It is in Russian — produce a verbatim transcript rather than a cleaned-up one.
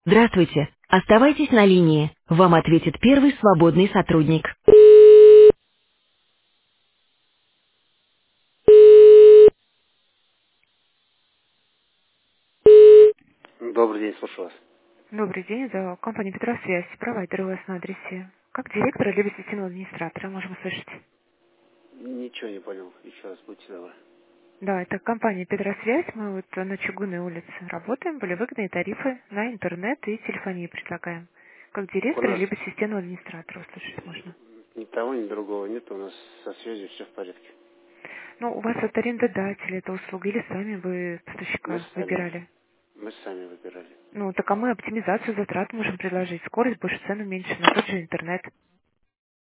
Здравствуйте. Оставайтесь на линии. Вам ответит первый свободный сотрудник. Добрый день, слушаю вас. Добрый день, это компания Петросвязь, провайдер у вас на адресе. Как директора либо системного администратора, можем услышать. Ничего не понял. Еще раз будьте добры. Да, это компания Петросвязь, мы вот на Чугунной улице работаем, были выгодные тарифы на интернет и телефонию предлагаем. Как У директора нас либо системного администратора услышать можно. ни того, ни другого нет. У нас со связью все в порядке. Ну, у вас это арендодатель, это услуга, или сами вы Мы поставщика сами, выбирали? мы сами выбирали. Ну, так а мы оптимизацию затрат можем предложить, скорость больше, цену меньше, на тот же интернет.